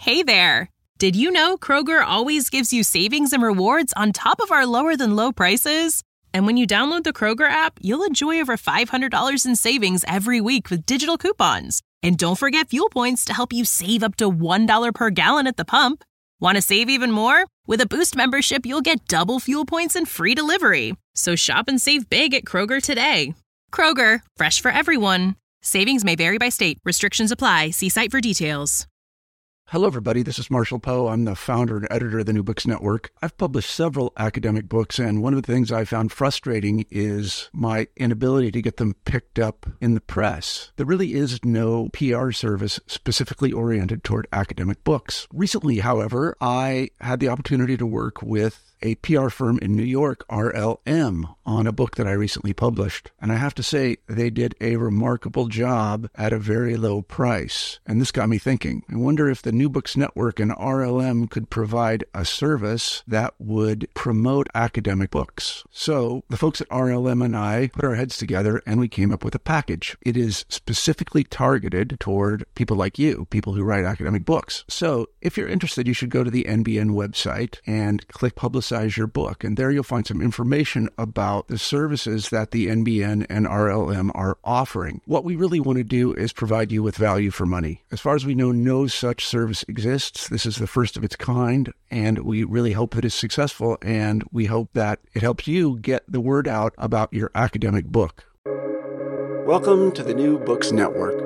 Hey there! Did you know Kroger always gives you savings and rewards on top of our lower-than-low prices? And when you download the Kroger app, you'll enjoy over $500 in savings every week with digital coupons. And don't forget fuel points to help you save up to $1 per gallon at the pump. Want to save even more? With a Boost membership, you'll get double fuel points and free delivery. So shop and save big at Kroger today. Kroger, fresh for everyone. Savings may vary by state. Restrictions apply. See site for details. Hello, everybody. This is Marshall Poe. I'm the founder and editor of the New Books Network. I've published several academic books, and one of the things I found frustrating is my inability to get them picked up in the press. There really is no PR service specifically oriented toward academic books. Recently, however, I had the opportunity to work with a PR firm in New York, RLM, on a book that I recently published. And I have to say, they did a remarkable job at a very low price. And this got me thinking. I wonder if the New Books Network and RLM could provide a service that would promote academic books. So the folks at RLM and I put our heads together and we came up with a package. It is specifically targeted toward people like you, people who write academic books. So if you're interested, you should go to the NBN website and click Publicize Your Book. And there you'll find some information about the services that the NBN and RLM are offering. What we really want to do is provide you with value for money. As far as we know, no such service exists. This is the first of its kind, and we really hope that it's successful, and we hope that it helps you get the word out about your academic book. Welcome to the New Books Network.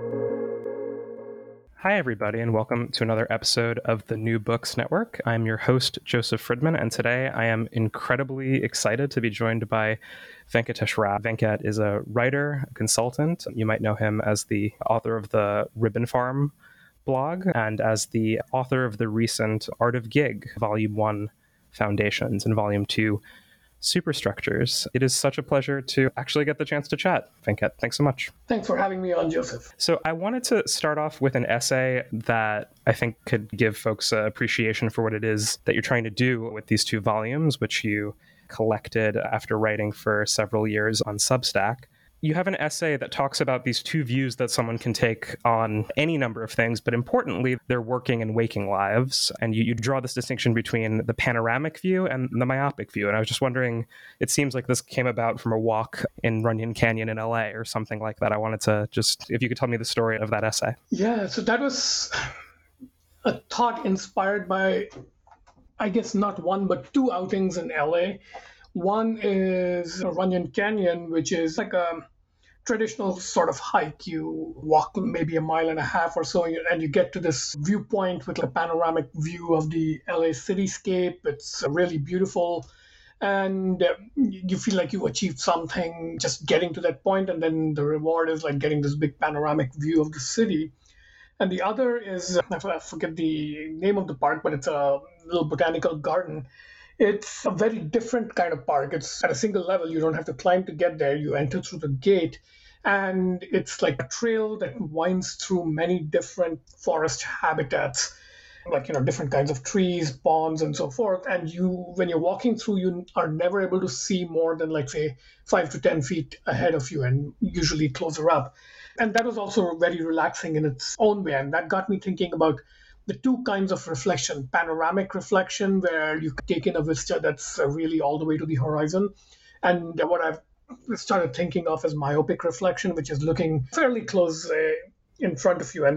Hi, everybody, and welcome to another episode of the New Books Network. I'm your host, Joseph Friedman, and today I am incredibly excited to be joined by Venkatesh Rao. Venkat is a writer, a consultant. You might know him as the author of the Ribbon Farm blog and as the author of the recent Art of Gig, Volume 1 Foundations and Volume 2 Superstructures. It is such a pleasure to actually get the chance to chat. Venkat, thanks so much. Thanks for having me on, Joseph. So I wanted to start off with an essay that I think could give folks an appreciation for what it is that you're trying to do with these two volumes, which you collected after writing for several years on Substack. You have an essay that talks about these two views that someone can take on any number of things, but importantly, their working and waking lives. And you draw this distinction between the panoramic view and the myopic view. And I was just wondering, it seems like this came about from a walk in Runyon Canyon in LA or something like that. I wanted to just, if you could tell me the story of that essay. Yeah, so that was a thought inspired by, I guess, not one, but two outings in LA. One is Runyon Canyon, which is like a traditional sort of hike. You walk maybe a mile and a half or so, and you get to this viewpoint with a panoramic view of the LA cityscape. It's really beautiful. And you feel like you achieved something just getting to that point. And then the reward is like getting this big panoramic view of the city. And the other is, I forget the name of the park, but it's a little botanical garden. It's a very different kind of park. It's at a single level. You don't have to climb to get there. You enter through the gate, and it's like a trail that winds through many different forest habitats, like, different kinds of trees, ponds, and so forth. And when you're walking through, you are never able to see more than, like, say, 5 to 10 feet ahead of you, and usually closer up. And that was also very relaxing in its own way. And that got me thinking about the two kinds of reflection: panoramic reflection, where you take in a vista that's really all the way to the horizon, and what I've started thinking of as myopic reflection, which is looking fairly close in front of you.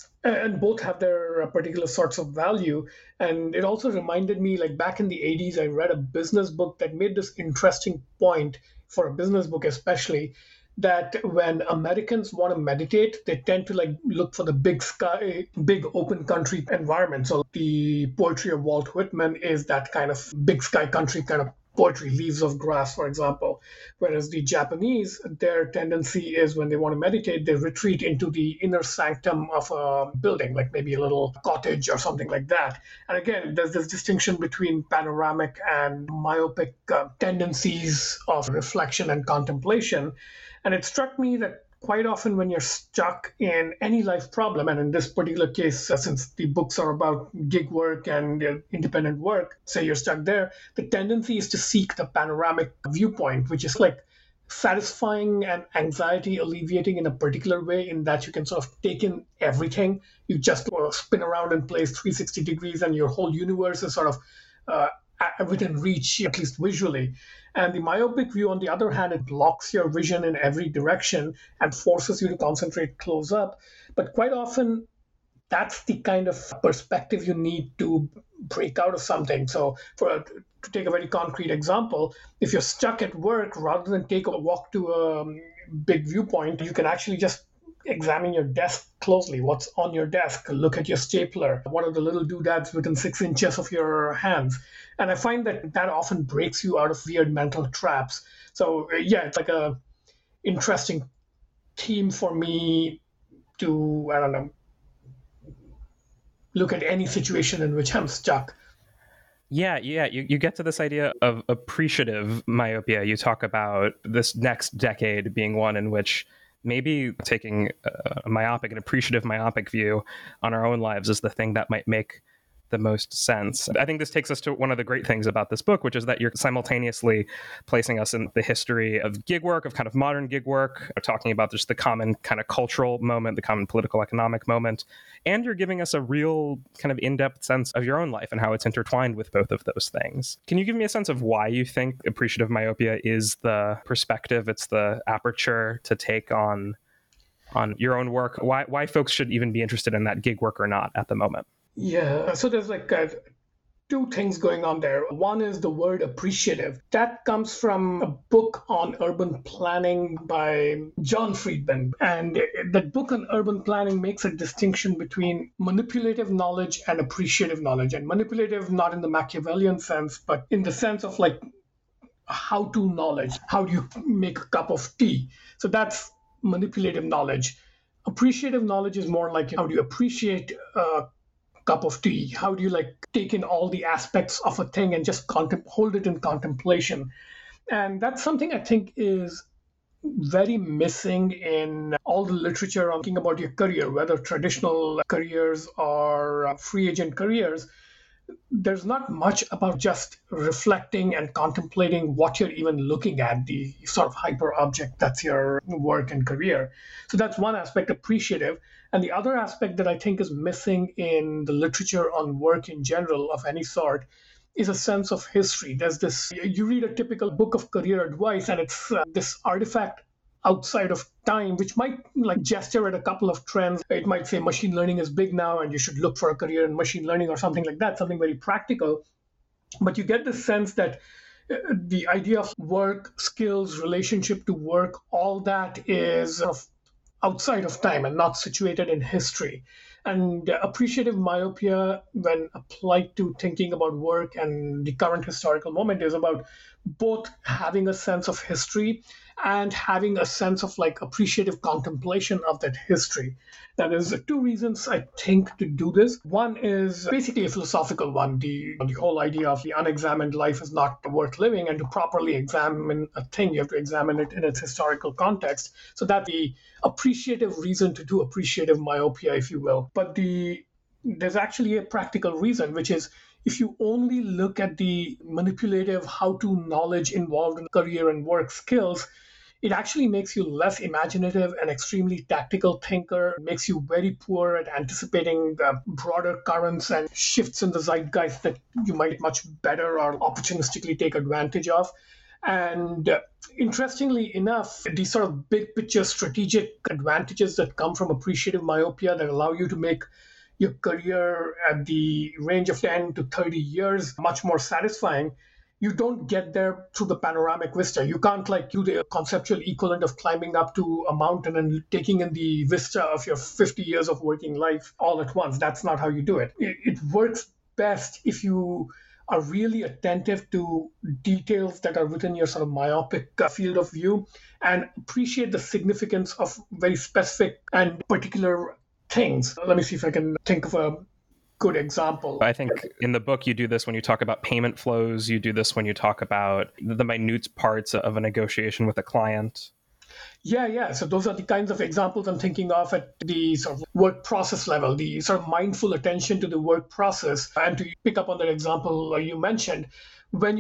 And both have their particular sorts of value. And it also reminded me, like back in the 80s, I read a business book that made this interesting point, for a business book especially, that when Americans want to meditate, they tend to look for the big sky, big open country environment. So the poetry of Walt Whitman is that kind of big sky country kind of poetry, Leaves of Grass, for example. Whereas the Japanese, their tendency is when they want to meditate, they retreat into the inner sanctum of a building, like maybe a little cottage or something like that. And again, there's this distinction between panoramic and myopic tendencies of reflection and contemplation. And it struck me that quite often when you're stuck in any life problem, and in this particular case, since the books are about gig work and independent work, say you're stuck there, the tendency is to seek the panoramic viewpoint, which is like satisfying and anxiety alleviating in a particular way, in that you can sort of take in everything. You just spin around in place 360 degrees and your whole universe is sort of within reach, at least visually. And the myopic view, on the other hand, it blocks your vision in every direction and forces you to concentrate close up. But quite often, that's the kind of perspective you need to break out of something. So to take a very concrete example, if you're stuck at work, rather than take a walk to a big viewpoint, you can actually just examine your desk closely. What's on your desk? Look at your stapler. What are the little doodads within 6 inches of your hands? And I find that often breaks you out of weird mental traps. So yeah, it's like a interesting theme for me to, I don't know, look at any situation in which I'm stuck. Yeah. You get to this idea of appreciative myopia. You talk about this next decade being one in which maybe taking an appreciative myopic view on our own lives is the thing that might make the most sense. I think this takes us to one of the great things about this book, which is that you're simultaneously placing us in the history of gig work, of kind of modern gig work, talking about just the common kind of cultural moment, the common political economic moment, and you're giving us a real kind of in-depth sense of your own life and how it's intertwined with both of those things. Can you give me a sense of why you think appreciative myopia is the perspective, it's the aperture to take on your own work? Why folks should even be interested in that gig work or not at the moment? Yeah, so there's like two things going on there. One is the word appreciative. That comes from a book on urban planning by John Friedman. And that book on urban planning makes a distinction between manipulative knowledge and appreciative knowledge. And manipulative, not in the Machiavellian sense, but in the sense of like how-to knowledge. How do you make a cup of tea? So that's manipulative knowledge. Appreciative knowledge is more like how do you appreciate cup of tea? How do you like take in all the aspects of a thing and just hold it in contemplation? And that's something I think is very missing in all the literature on thinking about your career, whether traditional careers or free agent careers. There's not much about just reflecting and contemplating what you're even looking at, the sort of hyper object that's your work and career. So that's one aspect, appreciative. And the other aspect that I think is missing in the literature on work in general of any sort is a sense of history. There's this, you read a typical book of career advice and it's this artifact outside of time, which might like gesture at a couple of trends. It might say machine learning is big now and you should look for a career in machine learning or something like that, something very practical. But you get the sense that the idea of work, skills, relationship to work, all that is sort of outside of time and not situated in history. And appreciative myopia, when applied to thinking about work and the current historical moment, is about both having a sense of history and having a sense of like appreciative contemplation of that history. Now, there's two reasons I think to do this. One is basically a philosophical one. The whole idea of the unexamined life is not worth living, and to properly examine a thing, you have to examine it in its historical context. So that's the appreciative reason to do appreciative myopia, if you will. But there's actually a practical reason, which is if you only look at the manipulative how-to knowledge involved in career and work skills, it actually makes you less imaginative, an extremely tactical thinker, makes you very poor at anticipating broader currents and shifts in the zeitgeist that you might much better or opportunistically take advantage of. And interestingly enough, these sort of big picture strategic advantages that come from appreciative myopia that allow you to make your career at the range of 10 to 30 years much more satisfying, you don't get there through the panoramic vista. You can't like do the conceptual equivalent of climbing up to a mountain and taking in the vista of your 50 years of working life all at once. That's not how you do it. It works best if you are really attentive to details that are within your sort of myopic field of view and appreciate the significance of very specific and particular things. Let me see if I can think of a good example. I think in the book you do this when you talk about payment flows. You do this when you talk about the minute parts of a negotiation with a client. Yeah. So those are the kinds of examples I'm thinking of at the sort of work process level, the sort of mindful attention to the work process. And to pick up on that example you mentioned, when you get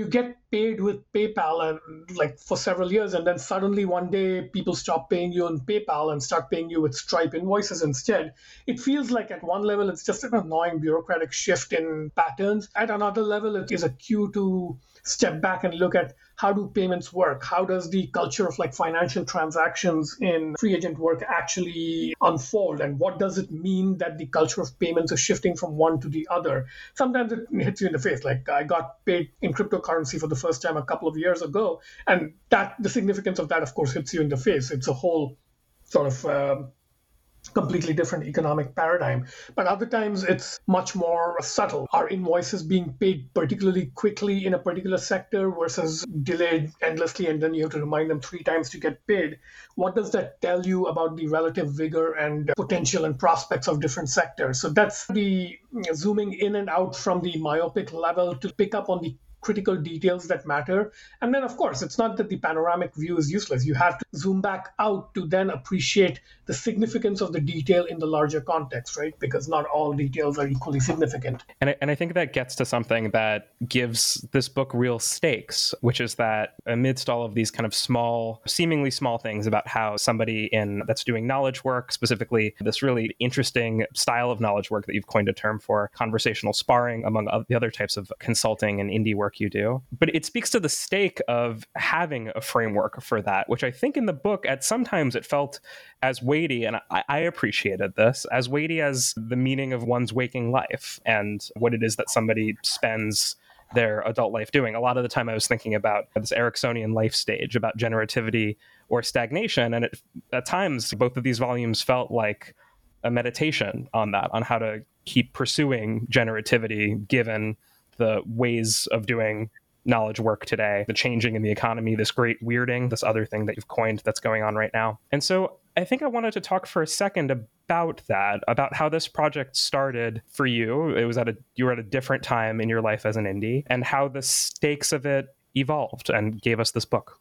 paid with PayPal and like for several years, and then suddenly one day people stop paying you on PayPal and start paying you with Stripe invoices instead. It feels like at one level it's just an annoying bureaucratic shift in patterns. At another level, it is a cue to step back and look at how do payments work? How does the culture of like financial transactions in free agent work actually unfold? And what does it mean that the culture of payments is shifting from one to the other? Sometimes it hits you in the face. Like I got paid in cryptocurrency for the first time a couple of years ago. And that the significance of that, of course, hits you in the face. It's a whole sort of completely different economic paradigm. But other times it's much more subtle. Are invoices being paid particularly quickly in a particular sector versus delayed endlessly and then you have to remind them 3 times to get paid? What does that tell you about the relative vigor and potential and prospects of different sectors? So that's the zooming in and out from the myopic level to pick up on the critical details that matter. And then, of course, it's not that the panoramic view is useless. You have to zoom back out to then appreciate the significance of the detail in the larger context, right? Because not all details are equally significant. And I think that gets to something that gives this book real stakes, which is that amidst all of these kind of seemingly small things about how somebody that's doing knowledge work, specifically this really interesting style of knowledge work that you've coined a term for, conversational sparring, among the other types of consulting and indie work you do. But it speaks to the stake of having a framework for that, which I think in the book, at sometimes it felt as weighty, and I appreciated this, as weighty as the meaning of one's waking life and what it is that somebody spends their adult life doing. A lot of the time I was thinking about this Ericksonian life stage, about generativity or stagnation. And at times, both of these volumes felt like a meditation on that, on how to keep pursuing generativity given the ways of doing knowledge work today, the changing in the economy, this great weirding, this other thing that you've coined that's going on right now. And so I think I wanted to talk for a second about that, about how this project started for you. You were at a different time in your life as an indie, and how the stakes of it evolved and gave us this book.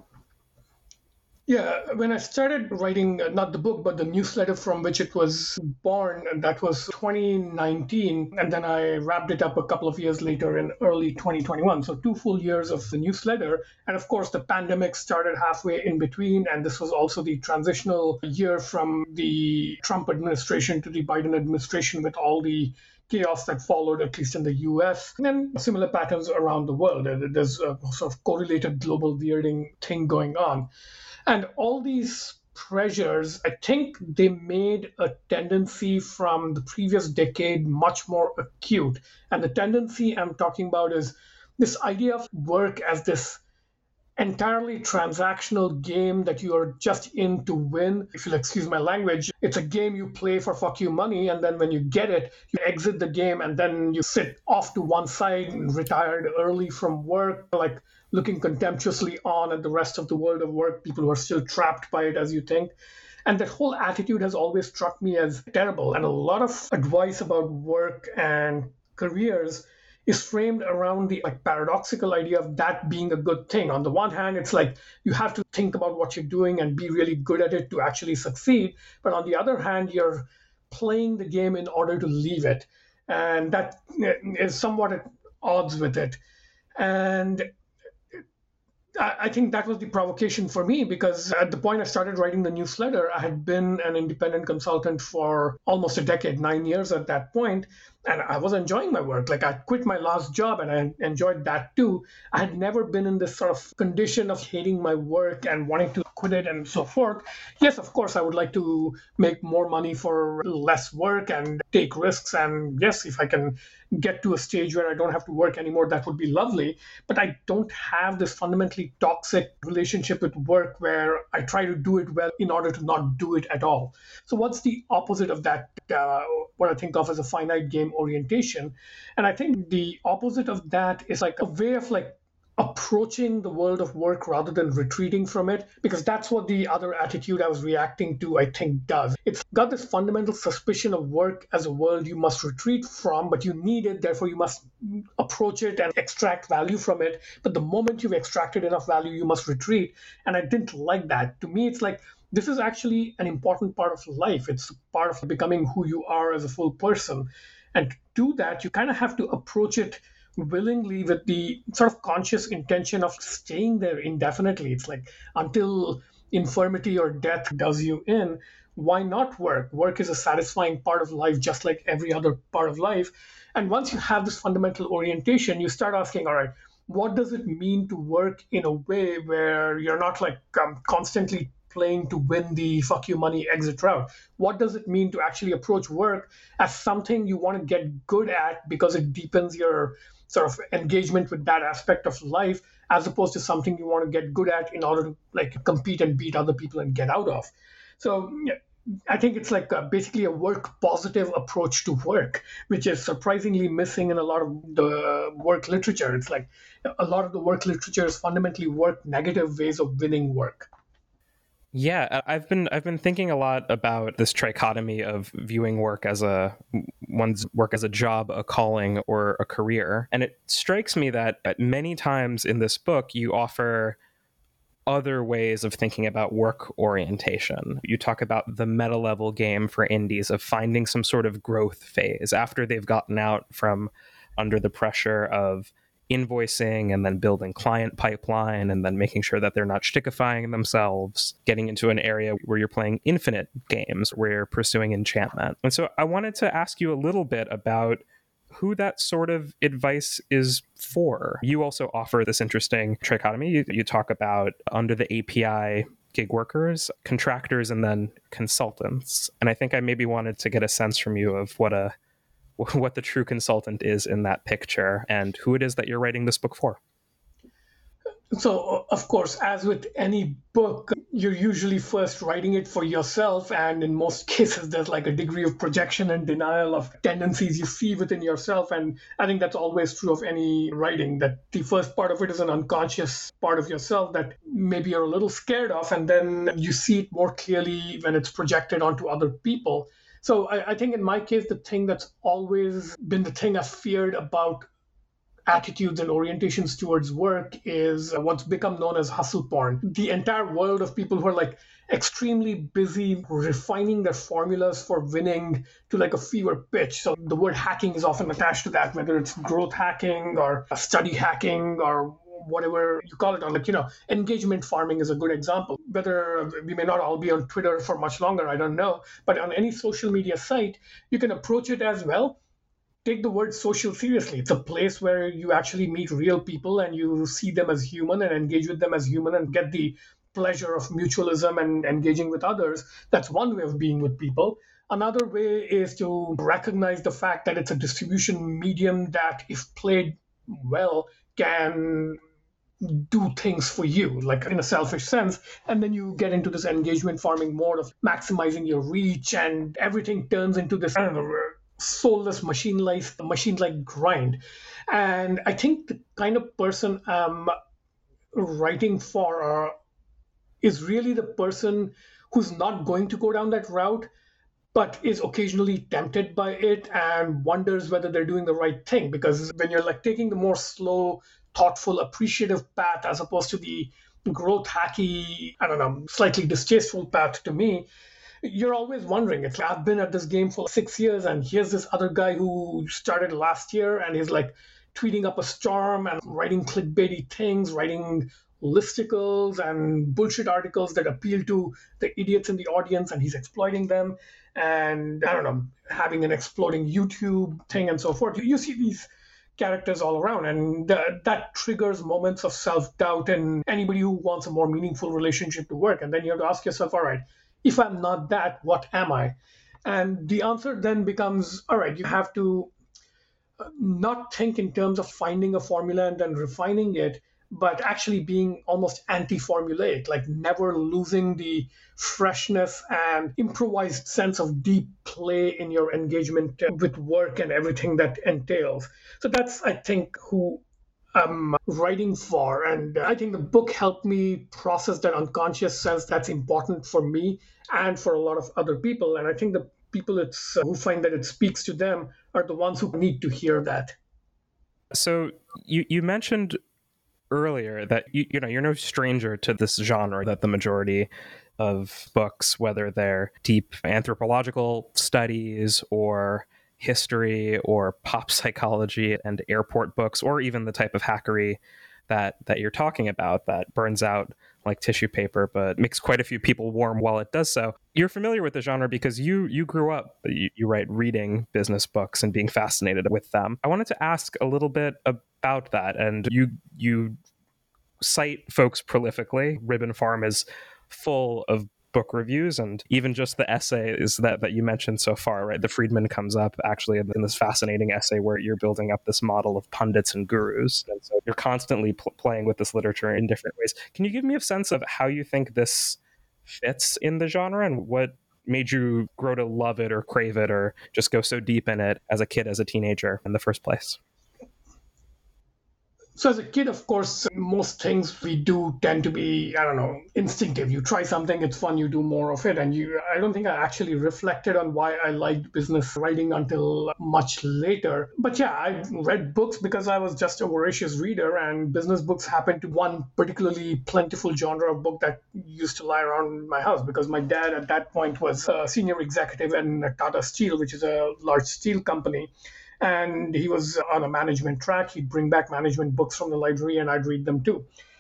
Yeah, when I started writing, not the book, but the newsletter from which it was born, and that was 2019. And then I wrapped it up a couple of years later in early 2021. So 2 full years of the newsletter. And of course, the pandemic started halfway in between. And this was also the transitional year from the Trump administration to the Biden administration with all the chaos that followed, at least in the US, and then similar patterns around the world. There's a sort of correlated global weirding thing going on. And all these pressures, I think they made a tendency from the previous decade much more acute. And the tendency I'm talking about is this idea of work as this entirely transactional game that you are just in to win. If you'll excuse my language, it's a game you play for fuck you money, and then when you get it, you exit the game and then you sit off to one side and retired early from work, like looking contemptuously on at the rest of the world of work, people who are still trapped by it as you think. And that whole attitude has always struck me as terrible. And a lot of advice about work and careers is framed around the paradoxical idea of that being a good thing. On the one hand, it's like you have to think about what you're doing and be really good at it to actually succeed. But on the other hand, you're playing the game in order to leave it. And that is somewhat at odds with it. And I think that was the provocation for me, because at the point I started writing the newsletter, I had been an independent consultant for almost a decade, 9 years at that point, and I was enjoying my work. Like I quit my last job and I enjoyed that too. I had never been in this sort of condition of hating my work and wanting to quit it and so forth. Yes, of course, I would like to make more money for less work and take risks. And yes, if I can get to a stage where I don't have to work anymore, that would be lovely. But I don't have this fundamentally toxic relationship with work where I try to do it well in order to not do it at all. So what's the opposite of that? What I think of as a finite game orientation. And I think the opposite of that is like a way of like approaching the world of work rather than retreating from it, because that's what the other attitude I was reacting to, I think, does. It's got this fundamental suspicion of work as a world you must retreat from, but you need it, therefore you must approach it and extract value from it. But the moment you've extracted enough value, you must retreat. And I didn't like that. To me, it's like, this is actually an important part of life. It's part of becoming who you are as a full person. And to do that, you kind of have to approach it willingly with the sort of conscious intention of staying there indefinitely. It's like until infirmity or death does you in, why not work? Work is a satisfying part of life, just like every other part of life. And once you have this fundamental orientation, you start asking, all right, what does it mean to work in a way where you're not like constantly playing to win the fuck you money exit route? What does it mean to actually approach work as something you want to get good at because it deepens your sort of engagement with that aspect of life, as opposed to something you want to get good at in order to like compete and beat other people and get out of? So yeah, I think it's like basically a work positive approach to work, which is surprisingly missing in a lot of the work literature. It's like a lot of the work literature is fundamentally work negative ways of winning work. Yeah, I've been thinking a lot about this trichotomy of viewing work as one's work as a job, a calling, or a career. And it strikes me that many times in this book, you offer other ways of thinking about work orientation. You talk about the meta level game for indies of finding some sort of growth phase after they've gotten out from under the pressure of invoicing and then building client pipeline and then making sure that they're not shtickifying themselves, getting into an area where you're playing infinite games, where you're pursuing enchantment. And so I wanted to ask you a little bit about who that sort of advice is for. You also offer this interesting trichotomy. You talk about under the API gig workers, contractors, and then consultants. And I think I maybe wanted to get a sense from you of what the true consultant is in that picture and who it is that you're writing this book for. So, of course, as with any book, you're usually first writing it for yourself. And in most cases, there's like a degree of projection and denial of tendencies you see within yourself. And I think that's always true of any writing, that the first part of it is an unconscious part of yourself that maybe you're a little scared of. And then you see it more clearly when it's projected onto other people. So I think in my case, the thing that's always been the thing I've feared about attitudes and orientations towards work is what's become known as hustle porn. The entire world of people who are like extremely busy refining their formulas for winning to like a fever pitch. So the word hacking is often attached to that, whether it's growth hacking or study hacking or whatever you call it. On like, engagement farming is a good example. Whether we may not all be on Twitter for much longer, I don't know, but on any social media site, you can approach it as, well, take the word social seriously. It's a place where you actually meet real people and you see them as human and engage with them as human and get the pleasure of mutualism and engaging with others. That's one way of being with people. Another way is to recognize the fact that it's a distribution medium that, if played well, can do things for you, like in a selfish sense. And then you get into this engagement farming mode of maximizing your reach, and everything turns into this, I don't know, soulless machine-like grind. And I think the kind of person I'm writing for is really the person who's not going to go down that route, but is occasionally tempted by it and wonders whether they're doing the right thing. Because when you're like taking the more slow, thoughtful, appreciative path as opposed to the growth hacky, I don't know, slightly distasteful path to me, you're always wondering. It's like, I've been at this game for 6 years, and here's this other guy who started last year and he's like tweeting up a storm and writing clickbaity things, writing listicles and bullshit articles that appeal to the idiots in the audience, and he's exploiting them. And I don't know, having an exploding YouTube thing and so forth. You see these characters all around, and that triggers moments of self-doubt in anybody who wants a more meaningful relationship to work. And then you have to ask yourself, all right, if I'm not that, what am I? And the answer then becomes, all right, you have to not think in terms of finding a formula and then refining it, but actually being almost anti-formulaic, like never losing the freshness and improvised sense of deep play in your engagement with work and everything that entails. So that's, I think, who I'm writing for. And I think the book helped me process that unconscious sense that's important for me and for a lot of other people. And I think the people who find that it speaks to them are the ones who need to hear that. So you mentioned earlier that you're no stranger to this genre, that the majority of books, whether they're deep anthropological studies or history or pop psychology and airport books, or even the type of hackery that you're talking about that burns out like tissue paper, but makes quite a few people warm while it does so. You're familiar with the genre because you grew up, you write, reading business books and being fascinated with them. I wanted to ask a little bit about that. And you cite folks prolifically. Ribbon Farm is full of book reviews, and even just the essays that you mentioned so far, right? The Friedman comes up actually in this fascinating essay where you're building up this model of pundits and gurus. And so you're constantly playing with this literature in different ways. Can you give me a sense of how you think this fits in the genre and what made you grow to love it or crave it or just go so deep in it as a kid, as a teenager in the first place? So as a kid, of course, most things we do tend to be, instinctive. You try something, it's fun, you do more of it. And I don't think I actually reflected on why I liked business writing until much later. But yeah, I read books because I was just a voracious reader, and business books happened to one particularly plentiful genre of book that used to lie around my house, because my dad at that point was a senior executive in Tata Steel, which is a large steel company. And he was on a management track. He'd bring back management books from the library and I'd read them too.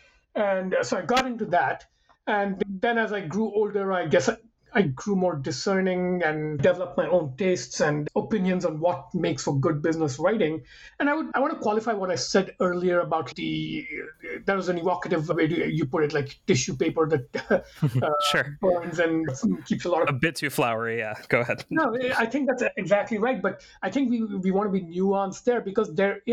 And so I got into that. And then as I grew older, I guess I grew more discerning and developed my own tastes and opinions on what makes for good business writing. And I want to qualify what I said earlier about there was an evocative way you put it, like tissue paper that Sure. burns and keeps a bit too flowery. Yeah, go ahead. No, I think that's exactly right. But I think we want to be nuanced there, because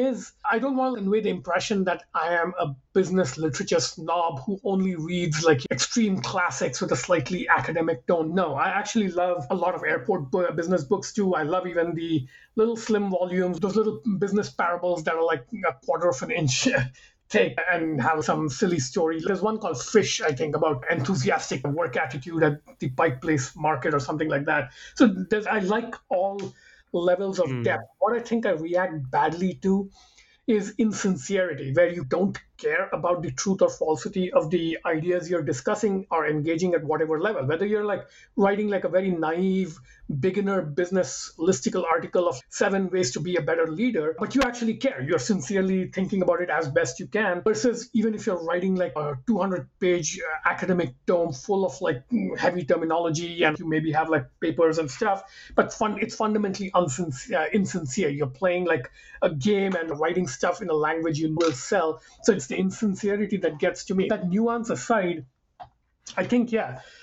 I don't want to convey the impression that I am a business literature snob who only reads like extreme classics with a slightly academic tone. No, I actually love a lot of airport business books too. I love even the little slim volumes, those little business parables that are like a quarter of an inch thick and have some silly story. There's one called Fish, I think, about enthusiastic work attitude at the Pike Place market or something like that. So I like all levels of depth. What I think I react badly to is insincerity, where you don't care about the truth or falsity of the ideas you're discussing or engaging at whatever level. Whether you're like writing like a very naive beginner business listicle article of 7 ways to be a better leader, but you actually care. You're sincerely thinking about it as best you can, versus even if you're writing like a 200-page academic tome full of like heavy terminology, and you maybe have like papers and stuff, but it's fundamentally insincere. You're playing like a game and writing stuff in a language you will sell. So it's the insincerity that gets to me. That nuance aside, I think,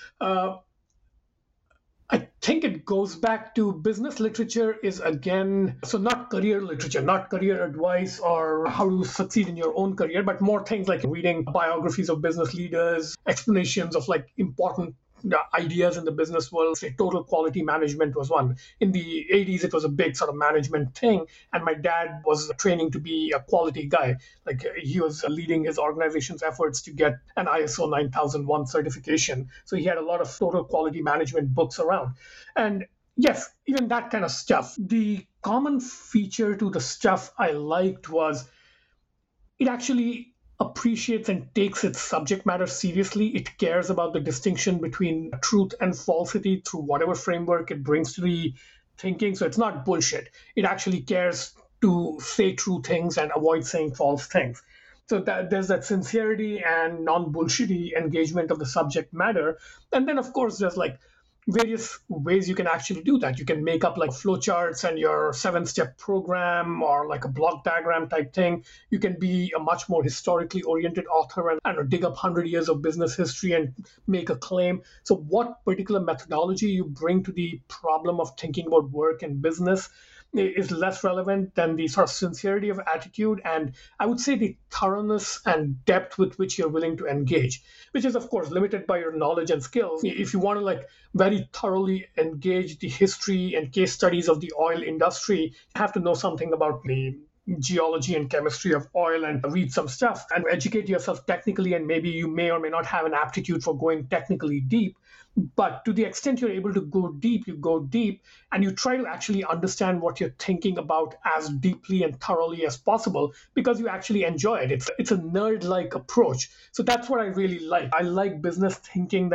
I think it goes back to business literature is, again, so not career literature, not career advice or how to succeed in your own career, but more things like reading biographies of business leaders, explanations of like important ideas in the business world. Say total quality management was one. In the 80s, it was a big sort of management thing. And my dad was training to be a quality guy. Like he was leading his organization's efforts to get an ISO 9001 certification. So he had a lot of total quality management books around. And yes, even that kind of stuff. The common feature to the stuff I liked was it actually appreciates and takes its subject matter seriously. It cares about the distinction between truth and falsity through whatever framework it brings to the thinking. So it's not bullshit. It actually cares to say true things and avoid saying false things. So there's that sincerity and non-bullshitty engagement of the subject matter. And then, of course, there's like various ways you can actually do that. You can make up like flowcharts and your 7-step program or like a block diagram type thing. You can be a much more historically oriented author and dig up 100 years of business history and make a claim. So what particular methodology you bring to the problem of thinking about work and business is less relevant than the sort of sincerity of attitude, and I would say the thoroughness and depth with which you're willing to engage, which is of course limited by your knowledge and skills. If you want to like very thoroughly engage the history and case studies of the oil industry, you have to know something about the geology and chemistry of oil and read some stuff and educate yourself technically, and maybe you may or may not have an aptitude for going technically deep. But to the extent you're able to go deep, you go deep and you try to actually understand what you're thinking about as deeply and thoroughly as possible because you actually enjoy it. It's a nerd-like approach. So that's what I really like. I like business thinking that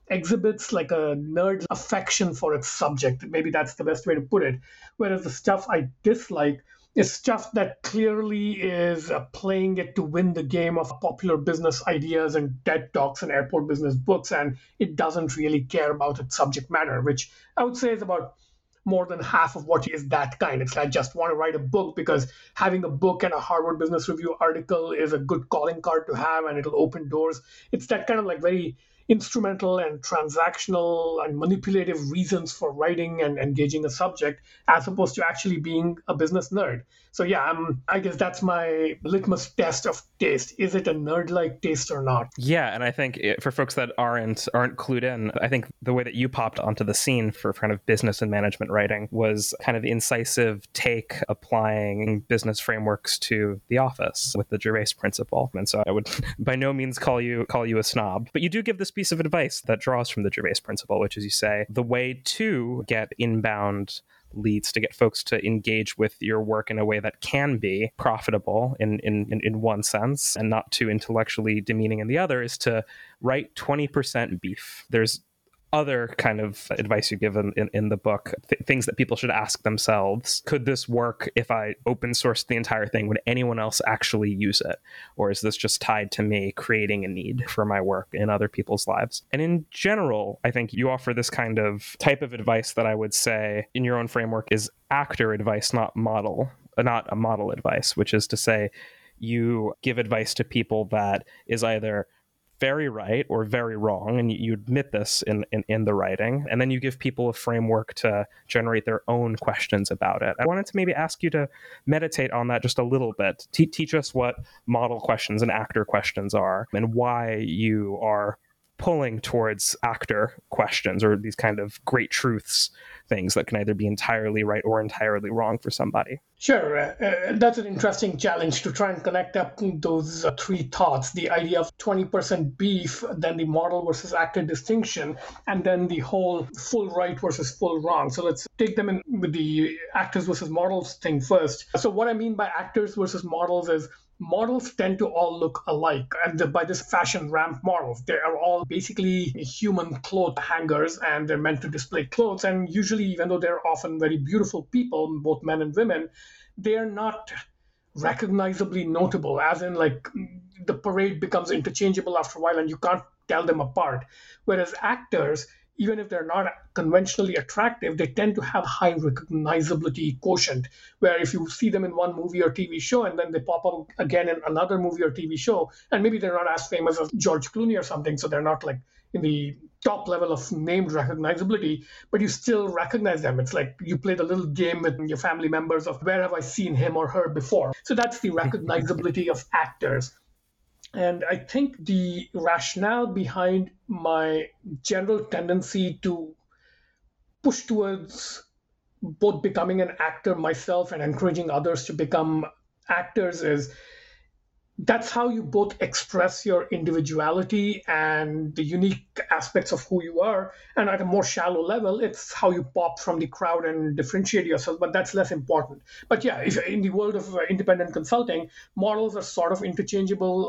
exhibits like a nerd affection for its subject. Maybe that's the best way to put it. Whereas the stuff I dislike is stuff that clearly is playing it to win the game of popular business ideas and TED Talks and airport business books, and it doesn't really care about its subject matter, which I would say is about more than half of what is that kind. It's I just want to write a book because having a book and a Harvard Business Review article is a good calling card to have, and it'll open doors. It's that kind of like very instrumental and transactional and manipulative reasons for writing and engaging a subject as opposed to actually being a business nerd. So yeah, I guess that's my litmus test of taste. Is it a nerd-like taste or not? Yeah, and I think for folks that aren't clued in, I think the way that you popped onto the scene for kind of business and management writing was kind of the incisive take applying business frameworks to The Office with the Gervais principle. And so I would by no means call you a snob, but you do give this piece of advice that draws from the Gervais principle, which is you say the way to get inbound leads, to get folks to engage with your work in a way that can be profitable in one sense and not too intellectually demeaning in the other, is to write 20% beef. There's other kind of advice you give in the book, things that people should ask themselves. Could this work if I open sourced the entire thing? Would anyone else actually use it? Or is this just tied to me creating a need for my work in other people's lives? And in general, I think you offer this kind of type of advice that I would say in your own framework is actor advice, not a model advice, which is to say you give advice to people that is either very right or very wrong, and you admit this in the writing, and then you give people a framework to generate their own questions about it. I wanted to maybe ask you to meditate on that just a little bit. Teach us what model questions and actor questions are, and why you are pulling towards actor questions or these kind of great truths, things that can either be entirely right or entirely wrong for somebody. Sure. That's an interesting challenge to try and connect up those three thoughts, the idea of 20% beef, then the model versus actor distinction, and then the whole full right versus full wrong. So let's take them in with the actors versus models thing first. So what I mean by actors versus models is models tend to all look alike. And by this fashion ramp models, they are all basically human cloth hangers, and they're meant to display clothes. And usually, even though they're often very beautiful people, both men and women, they are not recognizably notable, as in like the parade becomes interchangeable after a while and you can't tell them apart. Whereas actors, even if they're not conventionally attractive, they tend to have high recognizability quotient, where if you see them in one movie or TV show and then they pop up again in another movie or TV show, and maybe they're not as famous as George Clooney or something, so they're not like in the top level of named recognizability, but you still recognize them. It's like you play the little game with your family members of where have I seen him or her before. So that's the recognizability of actors. And I think the rationale behind my general tendency to push towards both becoming an actor myself and encouraging others to become actors is that's how you both express your individuality and the unique aspects of who you are. And at a more shallow level, it's how you pop from the crowd and differentiate yourself, but that's less important. But yeah, if in the world of independent consulting, models are sort of interchangeable.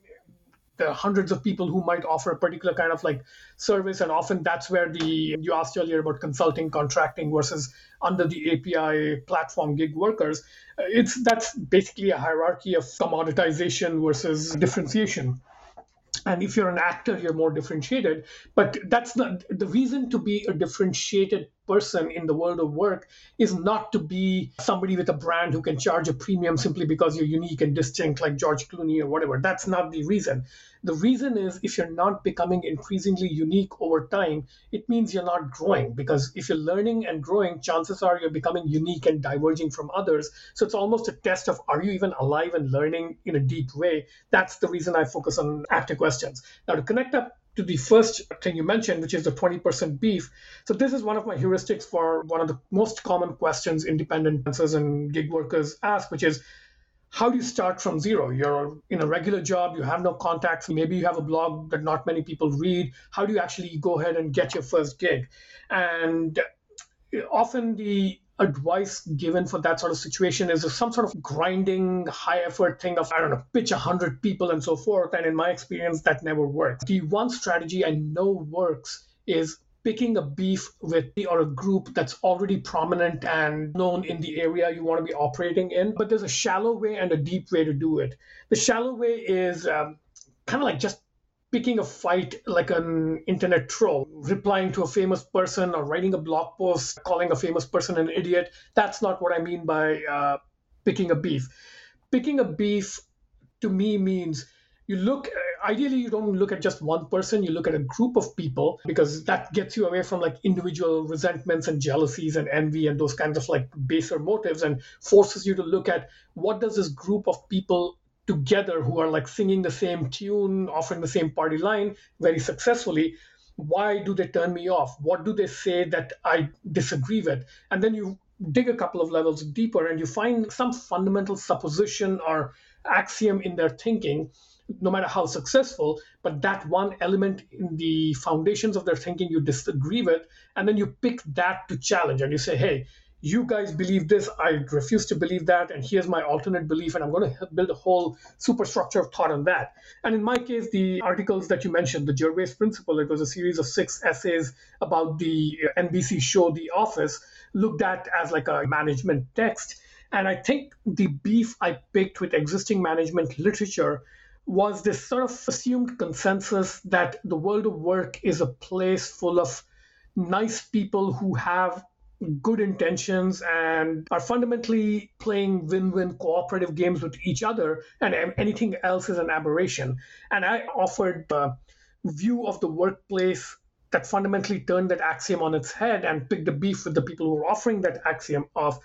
There are hundreds of people who might offer a particular kind of like service, and often that's where you asked earlier about consulting, contracting versus under the API platform gig workers. That's basically a hierarchy of commoditization versus differentiation. And if you're an actor, you're more differentiated. But that's not the reason to be a differentiated person in the world of work is not to be somebody with a brand who can charge a premium simply because you're unique and distinct like George Clooney or whatever. That's not the reason. The reason is if you're not becoming increasingly unique over time, it means you're not growing, because if you're learning and growing, chances are you're becoming unique and diverging from others. So it's almost a test of, are you even alive and learning in a deep way? That's the reason I focus on actor questions. Now, to connect up to the first thing you mentioned, which is the 20% beef. So this is one of my heuristics for one of the most common questions independent freelancers and gig workers ask, which is, how do you start from zero? You're in a regular job, you have no contacts, maybe you have a blog that not many people read. How do you actually go ahead and get your first gig? And often the advice given for that sort of situation is some sort of grinding, high effort thing of, I don't know, pitch 100 people and so forth. And in my experience, that never works. The one strategy I know works is picking a beef with or a group that's already prominent and known in the area you want to be operating in. But there's a shallow way and a deep way to do it. The shallow way is kind of like just picking a fight like an internet troll, replying to a famous person or writing a blog post, calling a famous person an idiot. That's not what I mean by picking a beef. Picking a beef to me means ideally you don't look at just one person, you look at a group of people, because that gets you away from like individual resentments and jealousies and envy and those kinds of like baser motives, and forces you to look at what does this group of people together who are like singing the same tune, offering the same party line very successfully, why do they turn me off? What do they say that I disagree with? And then you dig a couple of levels deeper and you find some fundamental supposition or axiom in their thinking, no matter how successful, but that one element in the foundations of their thinking you disagree with, and then you pick that to challenge and you say, hey, you guys believe this, I refuse to believe that, and here's my alternate belief, and I'm going to build a whole superstructure of thought on that. And in my case, the articles that you mentioned, the Gervais Principle, it was a series of 6 essays about the NBC show The Office, looked at as like a management text. And I think the beef I picked with existing management literature was this sort of assumed consensus that the world of work is a place full of nice people who have good intentions and are fundamentally playing win-win cooperative games with each other, and anything else is an aberration. And I offered a view of the workplace that fundamentally turned that axiom on its head and picked a beef with the people who were offering that axiom of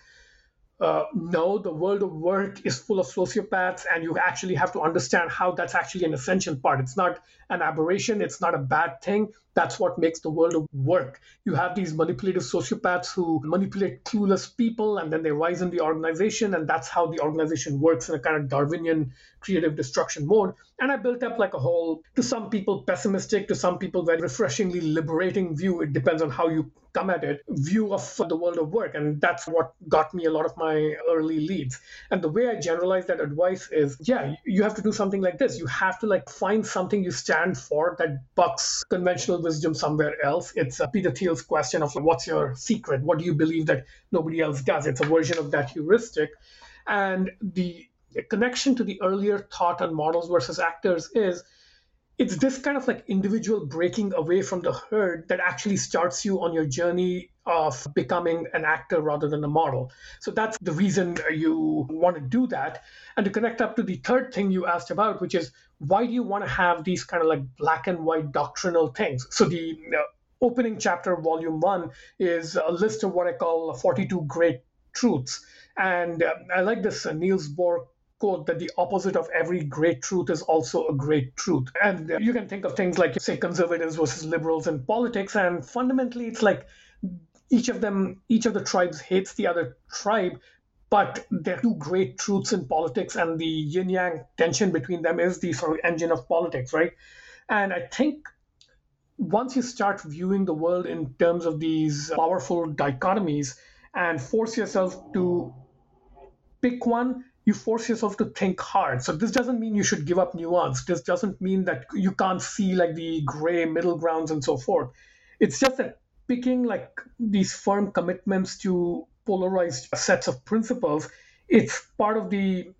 no, the world of work is full of sociopaths, and you actually have to understand how that's actually an essential part. It's not an aberration. It's not a bad thing. That's what makes the world of work. You have these manipulative sociopaths who manipulate clueless people, and then they rise in the organization, and that's how the organization works in a kind of Darwinian creative destruction mode. And I built up like a whole, to some people pessimistic, to some people very refreshingly liberating view, it depends on how you come at it, view of the world of work. And that's what got me a lot of my early leads. And the way I generalize that advice is, yeah, you have to do something like this. You have to like find something you stand for that bucks conventional wisdom somewhere else. It's Peter Thiel's question of what's your secret? What do you believe that nobody else does? It's a version of that heuristic. And the connection to the earlier thought on models versus actors is it's this kind of like individual breaking away from the herd that actually starts you on your journey of becoming an actor rather than a model. So that's the reason you want to do that. And to connect up to the third thing you asked about, which is why do you want to have these kind of like black and white doctrinal things? So the opening chapter of volume 1 is a list of what I call 42 great truths. And I like this Niels Bohr quote that the opposite of every great truth is also a great truth. And you can think of things like, say, conservatives versus liberals in politics. And fundamentally, it's like each of the tribes hates the other tribe, but there are 2 great truths in politics, and the yin-yang tension between them is the sort of engine of politics, right? And I think once you start viewing the world in terms of these powerful dichotomies and force yourself to pick one, you force yourself to think hard. So this doesn't mean you should give up nuance. This doesn't mean that you can't see like the gray middle grounds and so forth. It's just that picking like these firm commitments to polarized sets of principles, it's part of the,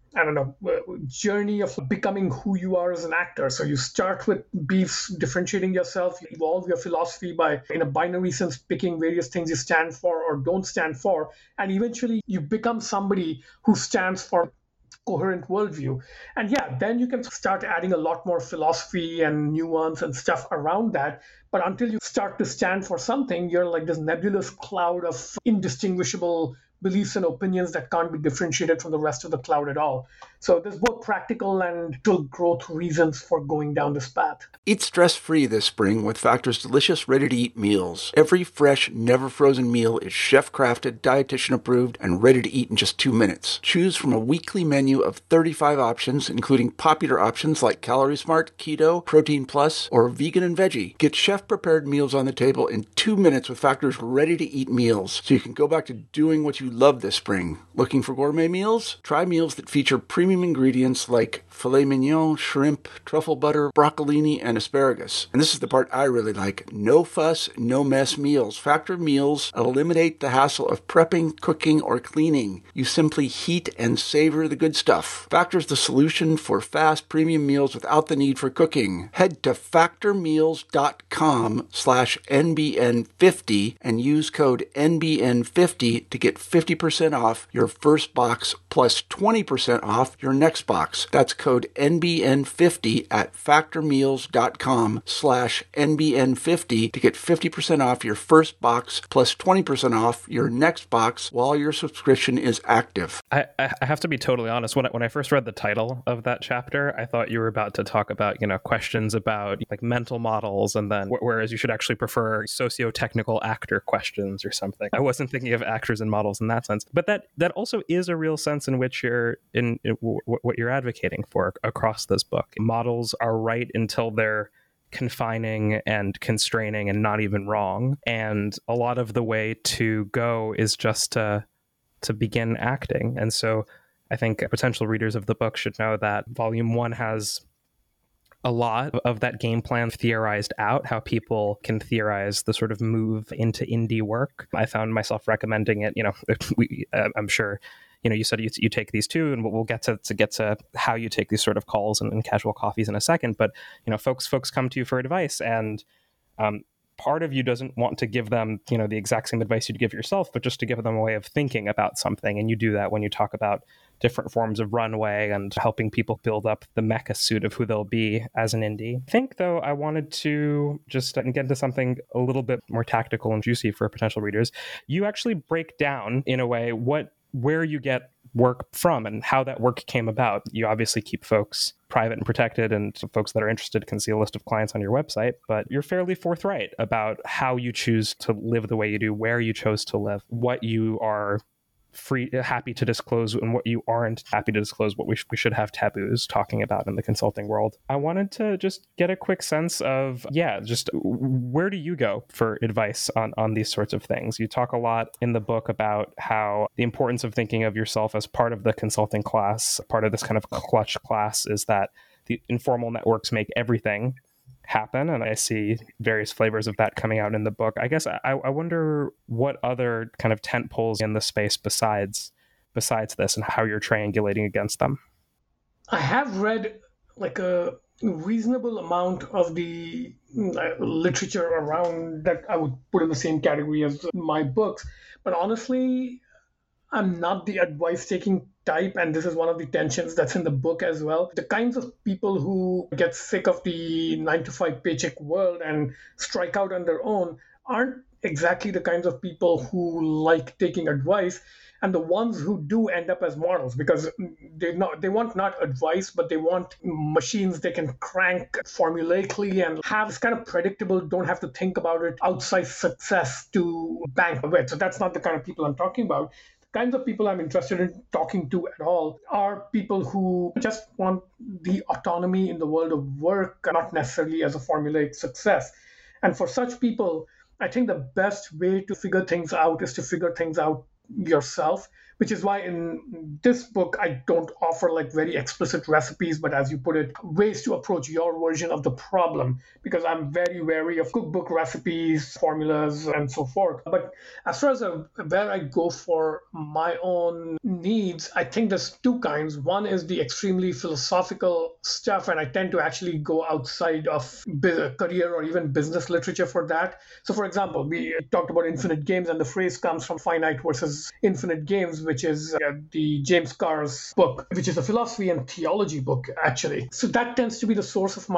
journey of becoming who you are as an actor. So you start with beefs, differentiating yourself, you evolve your philosophy by, in a binary sense, picking various things you stand for or don't stand for. And eventually you become somebody who stands for coherent worldview. And yeah, then you can start adding a lot more philosophy and nuance and stuff around that. But until you start to stand for something, you're like this nebulous cloud of indistinguishable beliefs and opinions that can't be differentiated from the rest of the cloud at all. So there's both practical and actual growth reasons for going down this path. Eat stress-free this spring with Factor's delicious, ready-to-eat meals. Every fresh, never-frozen meal is chef-crafted, dietitian-approved, and ready to eat in just 2 minutes. Choose from a weekly menu of 35 options, including popular options like Calorie Smart, Keto, Protein Plus, or Vegan and Veggie. Get chef-prepared meals on the table in 2 minutes with Factor's ready-to-eat meals, so you can go back to doing what you love this spring. Looking for gourmet meals? Try meals that feature premium ingredients like filet mignon, shrimp, truffle butter, broccolini, and asparagus. And this is the part I really like. No fuss, no mess meals. Factor meals eliminate the hassle of prepping, cooking, or cleaning. You simply heat and savor the good stuff. Factor's the solution for fast premium meals without the need for cooking. Head to factormeals.com/NBN50 and use code NBN50 to get 50% off your first box plus 20% off your next box. That's code NBN50 at factormeals.com/NBN50 to get 50% off your first box plus 20% off your next box while your subscription is active. I have to be totally honest. When I first read the title of that chapter, I thought you were about to talk about, questions about like mental models, and then whereas you should actually prefer socio-technical actor questions or something. I wasn't thinking of actors and models in that sense, but that also is a real sense in which you're in what you're advocating for across this book. Models are right until they're confining and constraining and not even wrong. And a lot of the way to go is just to begin acting. And so I think potential readers of the book should know that Volume 1 has a lot of that game plan theorized out, how people can theorize the sort of move into indie work. I found myself recommending it. I'm sure you said you take these too, and we'll get to how you take these sort of calls and casual coffees in a second. But folks come to you for advice, and part of you doesn't want to give them the exact same advice you'd give yourself, but just to give them a way of thinking about something. And you do that when you talk about different forms of runway and helping people build up the mecha suit of who they'll be as an indie. I think, though, I wanted to just get into something a little bit more tactical and juicy for potential readers. You actually break down, in a way, where you get work from and how that work came about. You obviously keep folks private and protected, and folks that are interested can see a list of clients on your website, but you're fairly forthright about how you choose to live the way you do, where you chose to live, what you are happy to disclose and what you aren't happy to disclose, what we should have taboos talking about in the consulting world. I wanted to just get a quick sense of, just where do you go for advice on these sorts of things? You talk a lot in the book about how the importance of thinking of yourself as part of the consulting class, part of this kind of clutch class, is that the informal networks make everything happen, and I see various flavors of that coming out in the book. I guess I wonder what other kind of tent poles in the space besides this, and how you're triangulating against them. I have read like a reasonable amount of the literature around that I would put in the same category as my books, but honestly, I'm not the advice-taking type, and this is one of the tensions that's in the book as well. The kinds of people who get sick of the 9-to-5 paycheck world and strike out on their own aren't exactly the kinds of people who like taking advice, and the ones who do end up as models, because they want not advice, but they want machines they can crank formulaically and have this kind of predictable, don't have to think about it, outside success to bank with. So that's not the kind of people I'm talking about. Kinds of people I'm interested in talking to at all are people who just want the autonomy in the world of work, not necessarily as a formulaic success. And for such people, I think the best way to figure things out is to figure things out yourself, which is why in this book, I don't offer like very explicit recipes, but as you put it, ways to approach your version of the problem, because I'm very wary of cookbook recipes, formulas, and so forth. But as far as where I go for my own needs, I think there's two kinds. One is the extremely philosophical stuff, and I tend to actually go outside of career or even business literature for that. So for example, we talked about infinite games, and the phrase comes from Finite versus Infinite Games, which is the James Carr's book, which is a philosophy and theology book, actually. So that tends to be the source of my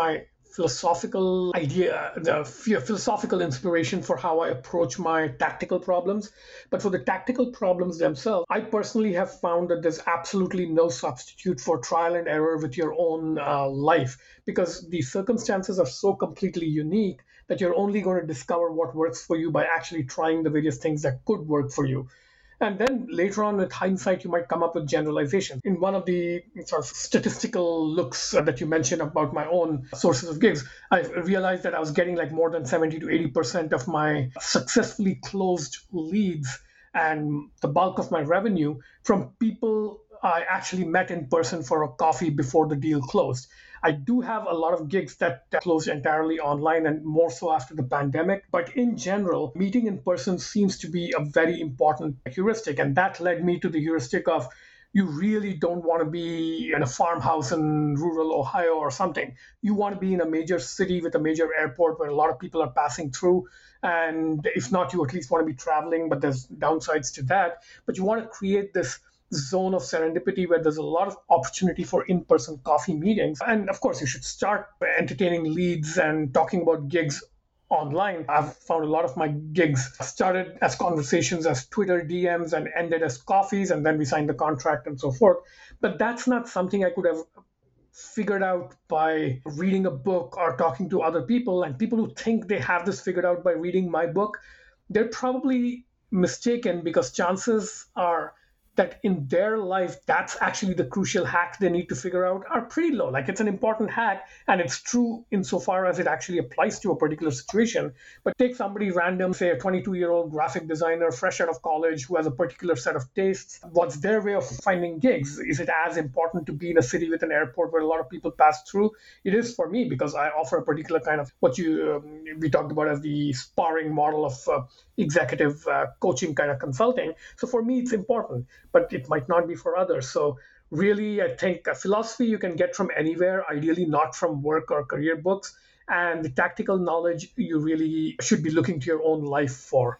philosophical idea, the philosophical inspiration for how I approach my tactical problems. But for the tactical problems themselves, I personally have found that there's absolutely no substitute for trial and error with your own life, because the circumstances are so completely unique that you're only going to discover what works for you by actually trying the various things that could work for you. And then later on, with hindsight, you might come up with generalizations. In one of the sort of statistical looks that you mentioned about my own sources of gigs, I realized that I was getting like more than 70 to 80% of my successfully closed leads and the bulk of my revenue from people I actually met in person for a coffee before the deal closed. I do have a lot of gigs that closed entirely online, and more so after the pandemic. But in general, meeting in person seems to be a very important heuristic. And that led me to the heuristic of you really don't want to be in a farmhouse in rural Ohio or something. You want to be in a major city with a major airport where a lot of people are passing through. And if not, you at least want to be traveling, but there's downsides to that. But you want to create this zone of serendipity where there's a lot of opportunity for in-person coffee meetings. And of course, you should start entertaining leads and talking about gigs online. I've found a lot of my gigs started as conversations as Twitter DMs and ended as coffees, and then we signed the contract and so forth. But that's not something I could have figured out by reading a book or talking to other people. And people who think they have this figured out by reading my book, they're probably mistaken, because chances are that in their life, that's actually the crucial hack they need to figure out are pretty low. Like, it's an important hack, and it's true insofar as it actually applies to a particular situation. But take somebody random, say a 22-year-old graphic designer fresh out of college who has a particular set of tastes. What's their way of finding gigs? Is it as important to be in a city with an airport where a lot of people pass through? It is for me, because I offer a particular kind of what we talked about as the sparring model of executive coaching kind of consulting. So for me, it's important, but it might not be for others. So really, I think philosophy you can get from anywhere, ideally not from work or career books. And the tactical knowledge you really should be looking to your own life for.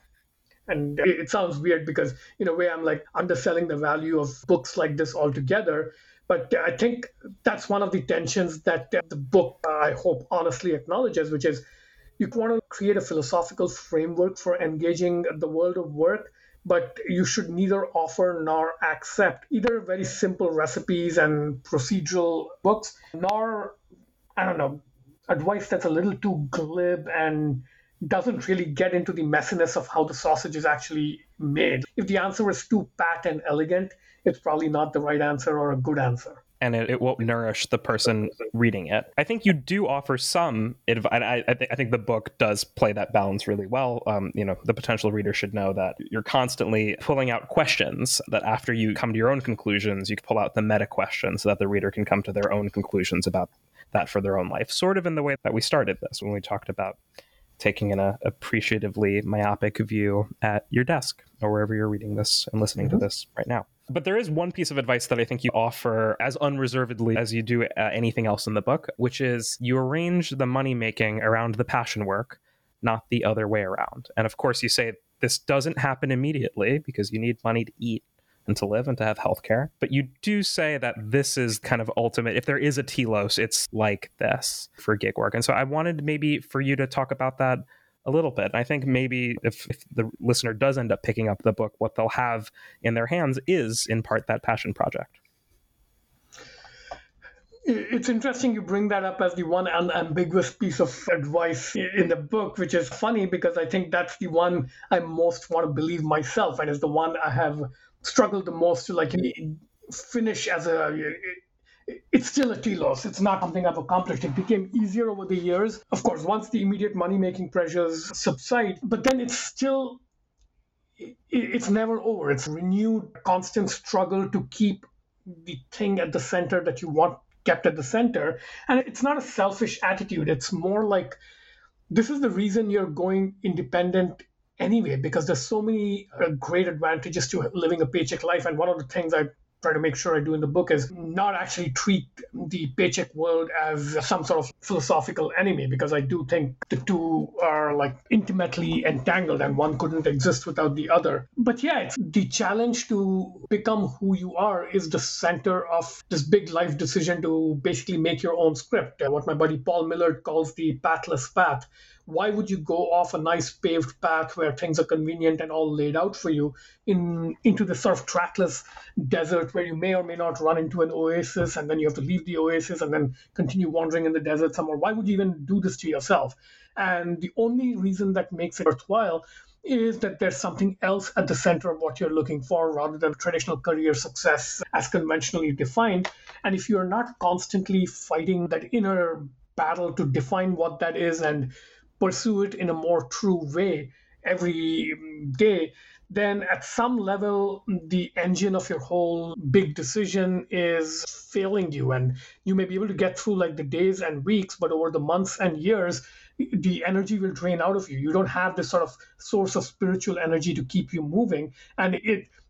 And it sounds weird because in a way I'm like underselling the value of books like this altogether. But I think that's one of the tensions that the book, I hope, honestly acknowledges, which is you want to create a philosophical framework for engaging the world of work, but you should neither offer nor accept either very simple recipes and procedural books, nor, I don't know, advice that's a little too glib and doesn't really get into the messiness of how the sausage is actually made. If the answer is too pat and elegant, it's probably not the right answer or a good answer. And it won't nourish the person reading it. I think you do offer some advice. I think the book does play that balance really well. The potential reader should know that you're constantly pulling out questions that after you come to your own conclusions, you can pull out the meta questions so that the reader can come to their own conclusions about that for their own life. Sort of in the way that we started this when we talked about taking an appreciatively myopic view at your desk or wherever you're reading this and listening to this right now. But there is one piece of advice that I think you offer as unreservedly as you do anything else in the book, which is you arrange the money making around the passion work, not the other way around. And of course, you say this doesn't happen immediately because you need money to eat and to live and to have healthcare. But you do say that this is kind of ultimate. If there is a telos, it's like this for gig work. And so I wanted maybe for you to talk about that a little bit. I think maybe if the listener does end up picking up the book, what they'll have in their hands is in part that passion project. It's interesting you bring that up as the one unambiguous piece of advice in the book, which is funny because I think that's the one I most want to believe myself, and is the one I have struggled the most to finish as it's still a telos. It's not something I've accomplished. It became easier over the years. Of course, once the immediate money-making pressures subside, but then it's never over. It's renewed, constant struggle to keep the thing at the center that you want kept at the center. And it's not a selfish attitude. It's more like, this is the reason you're going independent anyway, because there's so many great advantages to living a paycheck life. And one of the things I try to make sure I do in the book is not actually treat the paycheck world as some sort of philosophical enemy, because I do think the two are like intimately entangled and one couldn't exist without the other. But yeah, it's the challenge to become who you are is the center of this big life decision to basically make your own script. What my buddy Paul Millard calls the pathless path. Why would you go off a nice paved path where things are convenient and all laid out for you into the sort of trackless desert where you may or may not run into an oasis, and then you have to leave the oasis and then continue wandering in the desert somewhere? Why would you even do this to yourself? And the only reason that makes it worthwhile is that there's something else at the center of what you're looking for rather than traditional career success as conventionally defined. And if you're not constantly fighting that inner battle to define what that is and pursue it in a more true way every day, then at some level, the engine of your whole big decision is failing you. And you may be able to get through like the days and weeks, but over the months and years, the energy will drain out of you. You don't have this sort of source of spiritual energy to keep you moving. And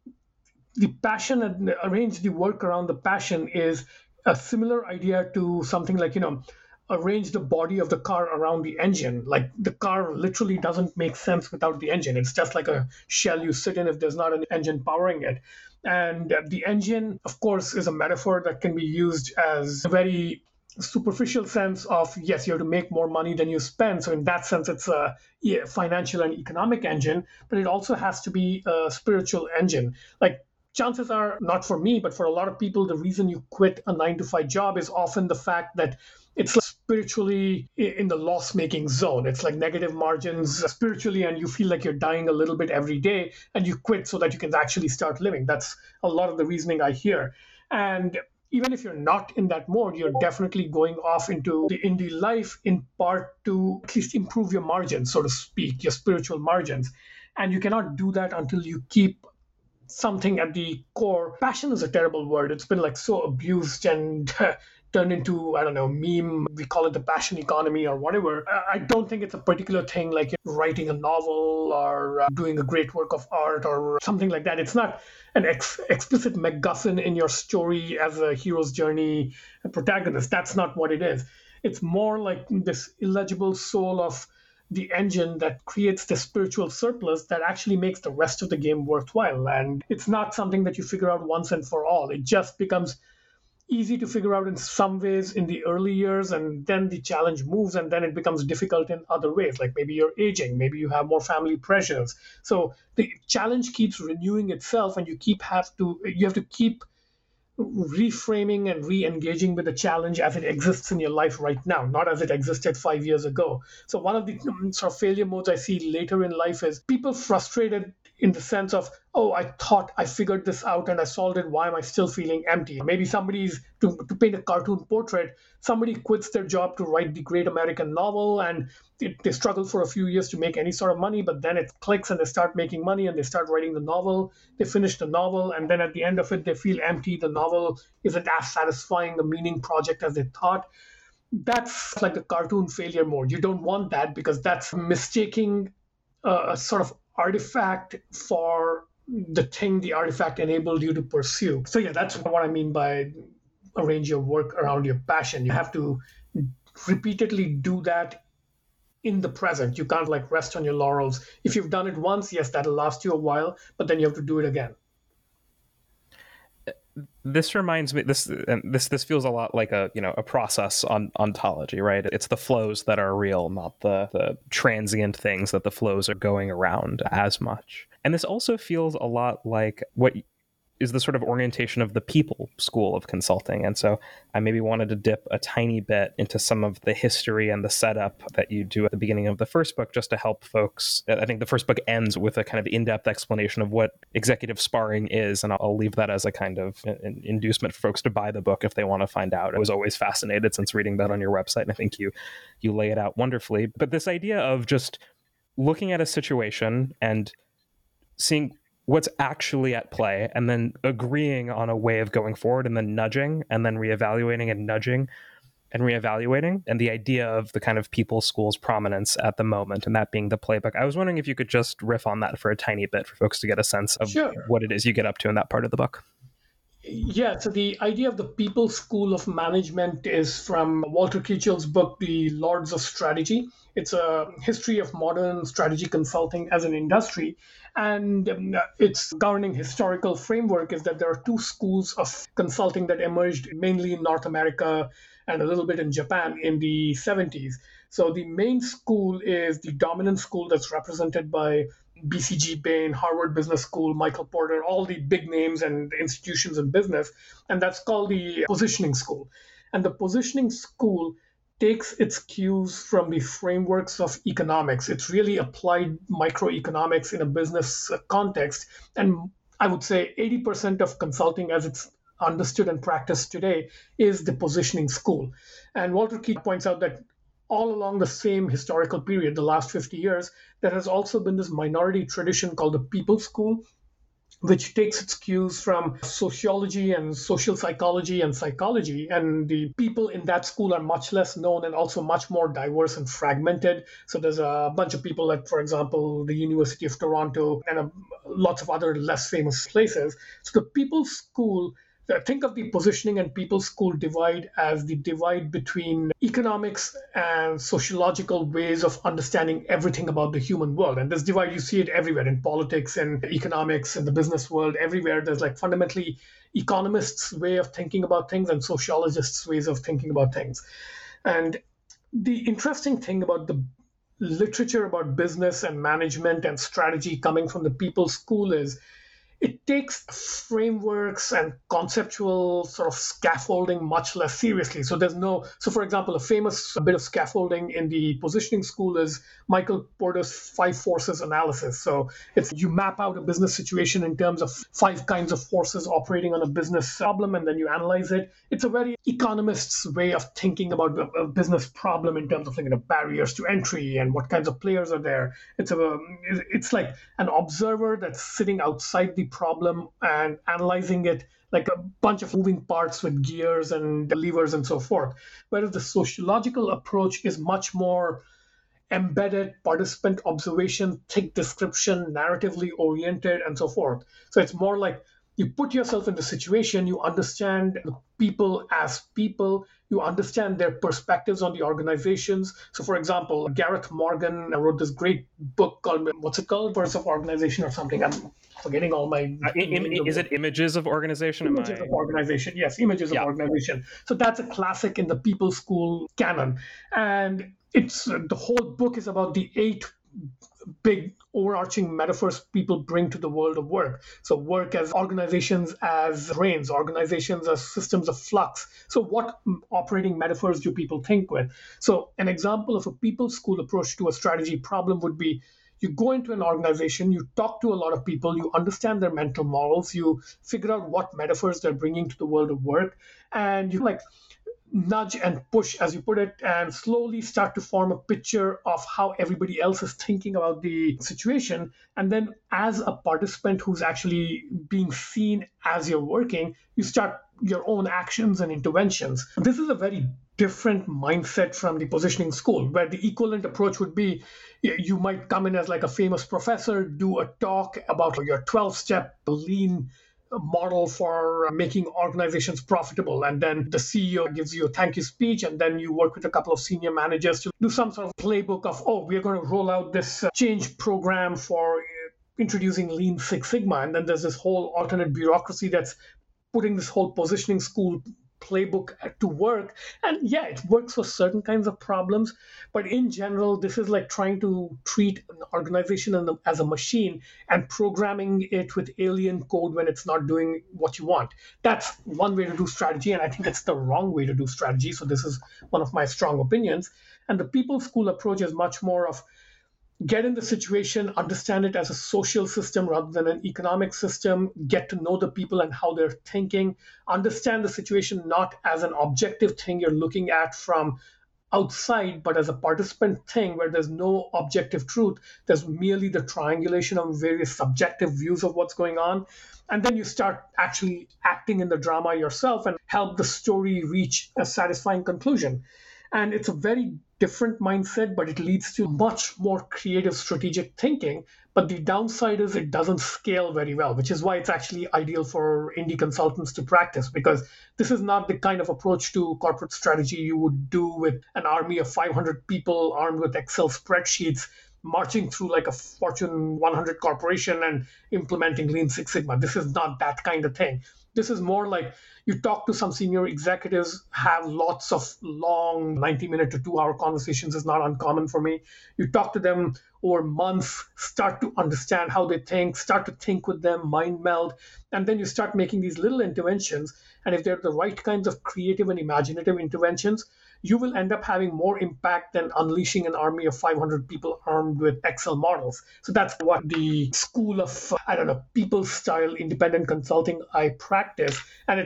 the passion and arrange the work around the passion is a similar idea to something like, arrange the body of the car around the engine. Like the car literally doesn't make sense without the engine. It's just like a shell you sit in if there's not an engine powering it. And the engine, of course, is a metaphor that can be used as a very superficial sense of, yes, you have to make more money than you spend. So in that sense, it's a financial and economic engine, but it also has to be a spiritual engine. Like chances are, not for me, but for a lot of people, the reason you quit a 9-to-5 job is often the fact that it's like spiritually in the loss-making zone. It's like negative margins spiritually, and you feel like you're dying a little bit every day, and you quit so that you can actually start living. That's a lot of the reasoning I hear. And even if you're not in that mode, you're definitely going off into the indie life in part to at least improve your margins, so to speak, your spiritual margins. And you cannot do that until you keep something at the core. Passion is a terrible word. It's been like so abused and turned into, I don't know, meme. We call it the passion economy or whatever. I don't think it's a particular thing like writing a novel or doing a great work of art or something like that. It's not an explicit MacGuffin in your story as a hero's journey protagonist. That's not what it is. It's more like this illegible soul of the engine that creates the spiritual surplus that actually makes the rest of the game worthwhile. And it's not something that you figure out once and for all. It just becomes easy to figure out in some ways in the early years, and then the challenge moves, and then it becomes difficult in other ways. Like maybe you're aging, maybe you have more family pressures. So the challenge keeps renewing itself, and you have to keep reframing and re-engaging with the challenge as it exists in your life right now, not as it existed 5 years ago. So one of the sort of failure modes I see later in life is people frustrated in the sense of, oh, I thought I figured this out and I solved it. Why am I still feeling empty? Maybe somebody's, to paint a cartoon portrait, somebody quits their job to write the great American novel, and they struggle for a few years to make any sort of money, but then it clicks and they start making money and they start writing the novel. They finish the novel, and then at the end of it, they feel empty. The novel isn't as satisfying a meaning project as they thought. That's like the cartoon failure mode. You don't want that, because that's mistaking a sort of artifact for the thing the artifact enabled you to pursue. So yeah, that's what I mean by arrange your work around your passion. You have to repeatedly do that in the present. You can't like rest on your laurels. If you've done it once, yes, that'll last you a while, but then you have to do it again. This reminds me, this feels a lot like a process on ontology, right? It's the flows that are real, not the transient things that the flows are going around as much. And this also feels a lot like what is the sort of orientation of the people school of consulting. And so I maybe wanted to dip a tiny bit into some of the history and the setup that you do at the beginning of the first book, just to help folks. I think the first book ends with a kind of in-depth explanation of what executive sparring is. And I'll leave that as a kind of an inducement for folks to buy the book if they want to find out. I was always fascinated since reading that on your website. And I think you lay it out wonderfully. But this idea of just looking at a situation and seeing what's actually at play, and then agreeing on a way of going forward, and then nudging, and then reevaluating, and nudging and reevaluating, and the idea of the kind of people school's prominence at the moment, and that being the playbook. I was wondering if you could just riff on that for a tiny bit for folks to get a sense of what it is you get up to in that part of the book. Yeah, so the idea of the People School of Management is from Walter Kitchell's book, The Lords of Strategy. It's a history of modern strategy consulting as an industry. And its governing historical framework is that there are two schools of consulting that emerged mainly in North America and a little bit in Japan in the 70s. So the main school is the dominant school that's represented by BCG Bain, Harvard Business School, Michael Porter, all the big names and institutions in business. And that's called the positioning school. And the positioning school takes its cues from the frameworks of economics. It's really applied microeconomics in a business context. And I would say 80% of consulting as it's understood and practiced today is the positioning school. And Walter Key points out that all along the same historical period, the last 50 years, there has also been this minority tradition called the People School, which takes its cues from sociology and social psychology and psychology. And the people in that school are much less known and also much more diverse and fragmented. So there's a bunch of people like, for example, the University of Toronto and lots of other less famous places. So the People School, think of the positioning and people school divide as the divide between economics and sociological ways of understanding everything about the human world. And this divide, you see it everywhere in politics and economics and the business world, everywhere. There's like fundamentally economists' way of thinking about things and sociologists' ways of thinking about things. And the interesting thing about the literature about business and management and strategy coming from the people school is it takes frameworks and conceptual sort of scaffolding much less seriously. So for example, a famous bit of scaffolding in the positioning school is Michael Porter's 5 forces analysis. So it's you map out a business situation in terms of 5 kinds of forces operating on a business problem, and then you analyze it. It's a very economist's way of thinking about a business problem in terms of barriers to entry and what kinds of players are there. It's like an observer that's sitting outside the problem and analyzing it like a bunch of moving parts with gears and levers and so forth. Whereas the sociological approach is much more embedded, participant observation, thick description, narratively oriented, and so forth. So it's more like you put yourself in the situation, you understand the people as people, you understand their perspectives on the organizations. So, for example, Gareth Morgan wrote this great book called, what's it called? Verse of Organization or something. I'm forgetting all my... Is it Images of Organization? Images of Organization. Yes, Images of Organization. So that's a classic in the People School canon. And it's the whole book is about the 8 big overarching metaphors people bring to the world of work. So work as organizations as brains, organizations as systems of flux. So what operating metaphors do people think with? So an example of a people school approach to a strategy problem would be you go into an organization, you talk to a lot of people, you understand their mental models, you figure out what metaphors they're bringing to the world of work, and you nudge and push, as you put it, and slowly start to form a picture of how everybody else is thinking about the situation. And then as a participant who's actually being seen as you're working, you start your own actions and interventions. This is a very different mindset from the positioning school, where the equivalent approach would be you might come in as like a famous professor, do a talk about your 12-step lean model for making organizations profitable. And then the CEO gives you a thank you speech, and then you work with a couple of senior managers to do some sort of playbook of, we're going to roll out this change program for introducing Lean Six Sigma. And then there's this whole alternate bureaucracy that's putting this whole positioning school playbook to work. And yeah, it works for certain kinds of problems, but in general, this is like trying to treat an organization as a machine and programming it with alien code when it's not doing what you want. That's one way to do strategy, and I think it's the wrong way to do strategy. So this is one of my strong opinions. And the people school approach is much more of get in the situation, understand it as a social system rather than an economic system, get to know the people and how they're thinking, understand the situation not as an objective thing you're looking at from outside, but as a participant thing where there's no objective truth. There's merely the triangulation of various subjective views of what's going on. And then you start actually acting in the drama yourself and help the story reach a satisfying conclusion. And it's a very different mindset, but it leads to much more creative strategic thinking But the downside is it doesn't scale very well, which is why it's actually ideal for indie consultants to practice, because this is not the kind of approach to corporate strategy you would do with an army of 500 people armed with Excel spreadsheets marching through like a Fortune 100 corporation and implementing Lean Six Sigma. This is not that kind of thing. This is more like you talk to some senior executives, have lots of long 90-minute to 2-hour conversations is not uncommon for me. You talk to them over months, start to understand how they think, start to think with them, mind meld, and then you start making these little interventions. And if they're the right kinds of creative and imaginative interventions, you will end up having more impact than unleashing an army of 500 people armed with Excel models. So that's what the school of, people style independent consulting I practice. And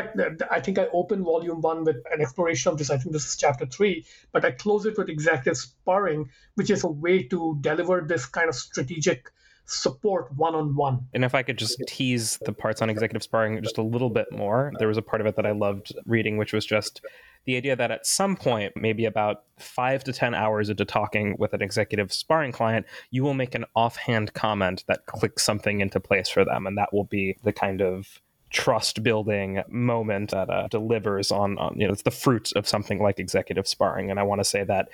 I think I open volume 1 with an exploration of this. I think this is chapter 3, but I close it with executive sparring, which is a way to deliver this kind of strategic support one-on-one. And if I could just tease the parts on executive sparring just a little bit more, there was a part of it that I loved reading, which was just the idea that at some point, maybe about 5 to 10 hours into talking with an executive sparring client, you will make an offhand comment that clicks something into place for them. And that will be the kind of trust building moment that delivers on it's the fruits of something like executive sparring. And I want to say that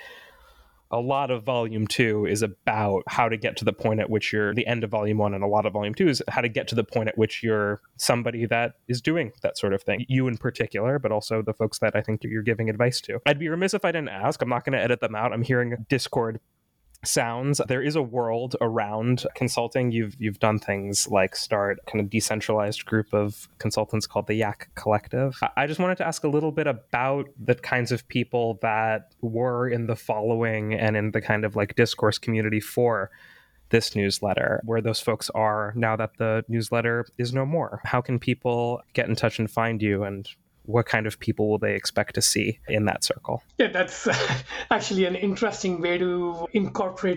a lot of volume 2 is about how to get to the point at which you're the end of volume 1, and a lot of volume 2 is how to get to the point at which you're somebody that is doing that sort of thing. You in particular, but also the folks that I think you're giving advice to. I'd be remiss if I didn't ask. I'm not going to edit them out. I'm hearing Discord sounds. There is a world around consulting. You've done things like start kind of decentralized group of consultants called the Yak Collective. I just wanted to ask a little bit about the kinds of people that were in the following and in the kind of like discourse community for this newsletter, where those folks are now that the newsletter is no more. How can people get in touch and find you, and what kind of people will they expect to see in that circle? Yeah, that's actually an interesting way to incorporate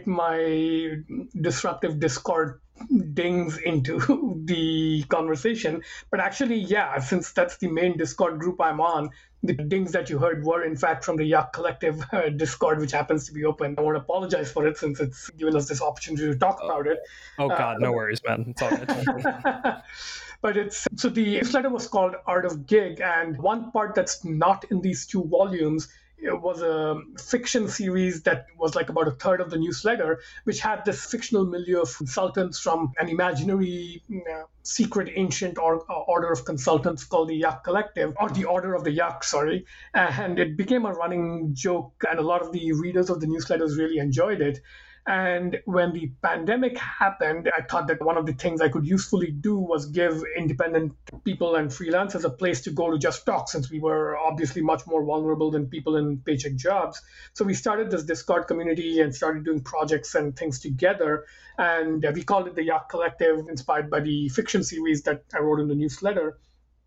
my disruptive Discord dings into the conversation. But actually, yeah, since that's the main Discord group I'm on, the dings that you heard were in fact from the Yak Collective Discord, which happens to be open. I want to apologize for it since it's given us this opportunity to talk about it. Oh God, no worries, man. It's all good. But so the newsletter was called Art of Gig, and one part that's not in these 2 volumes, it was a fiction series that was like about a third of the newsletter, which had this fictional milieu of consultants from an imaginary secret ancient order of consultants called the Yak Collective, or the Order of the Yak, sorry. And it became a running joke, and a lot of the readers of the newsletters really enjoyed it. And when the pandemic happened, I thought that one of the things I could usefully do was give independent people and freelancers a place to go to just talk, since we were obviously much more vulnerable than people in paycheck jobs. So we started this Discord community and started doing projects and things together. And we called it the Yak Collective, inspired by the fiction series that I wrote in the newsletter.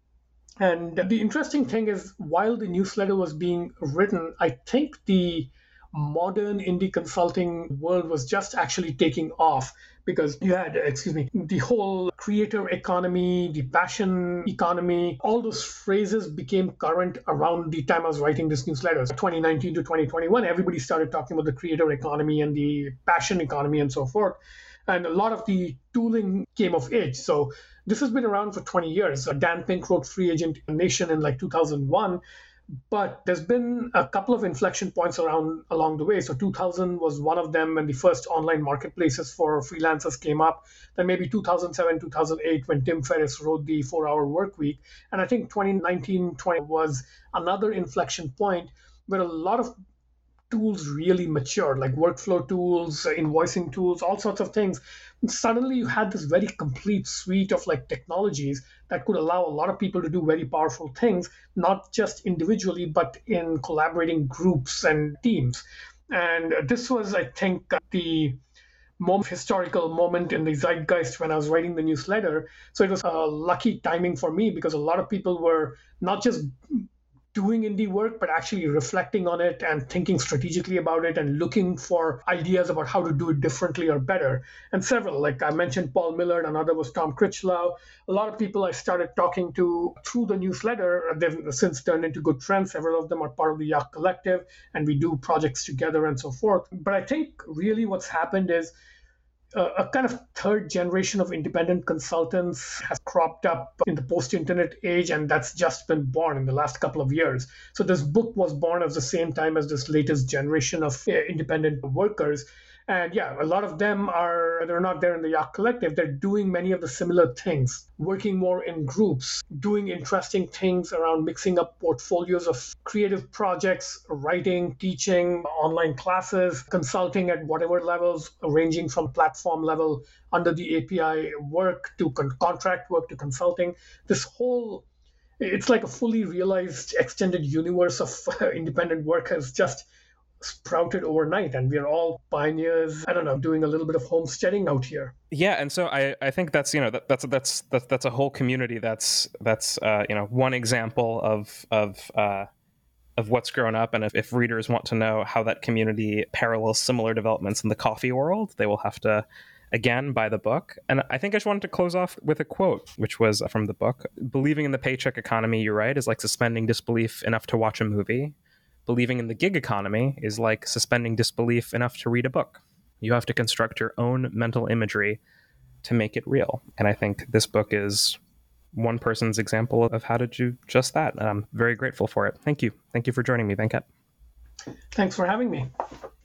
And the interesting thing is, while the newsletter was being written, I think the modern indie consulting world was just actually taking off, because you had, the whole creator economy, the passion economy, all those phrases became current around the time I was writing this newsletter. 2019 to 2021, everybody started talking about the creator economy and the passion economy and so forth. And a lot of the tooling came of age. So this has been around for 20 years. Dan Pink wrote Free Agent Nation in like 2001. But there's been a couple of inflection points along the way. So 2000 was one of them when the first online marketplaces for freelancers came up. Then maybe 2007, 2008 when Tim Ferriss wrote the 4-Hour Workweek. And I think 2019, 20 was another inflection point where a lot of tools really matured, like workflow tools, invoicing tools, all sorts of things. And suddenly you had this very complete suite of like technologies that could allow a lot of people to do very powerful things, not just individually, but in collaborating groups and teams. And this was, I think, the historical moment in the zeitgeist when I was writing the newsletter. So it was lucky timing for me, because a lot of people were not just doing indie work, but actually reflecting on it and thinking strategically about it and looking for ideas about how to do it differently or better. And several, like I mentioned, Paul Millard, another was Tom Critchlow. A lot of people I started talking to through the newsletter, they've since turned into good friends. Several of them are part of the Yak Collective, and we do projects together and so forth. But I think really what's happened is a kind of third generation of independent consultants has cropped up in the post-internet age, and that's just been born in the last couple of years. So this book was born at the same time as this latest generation of independent workers. And yeah, a lot of them they're not there in the Yak Collective. They're doing many of the similar things, working more in groups, doing interesting things around mixing up portfolios of creative projects, writing, teaching, online classes, consulting at whatever levels, ranging from platform level under the API work to contract work to consulting. It's like a fully realized extended universe of independent work has just sprouted overnight, and we're all pioneers, I don't know, doing a little bit of homesteading out here. Yeah, and so I think that's that's a whole community that's one example of what's grown up. And if readers want to know how that community parallels similar developments in the coffee world, they will have to again buy the book. And I think I just wanted to close off with a quote, which was from the book. Believing in the paycheck economy, you write, is like suspending disbelief enough to watch a movie. Believing in the gig economy is like suspending disbelief enough to read a book. You have to construct your own mental imagery to make it real. And I think this book is one person's example of how to do just that. And I'm very grateful for it. Thank you. Thank you for joining me, Venkat. Thanks for having me.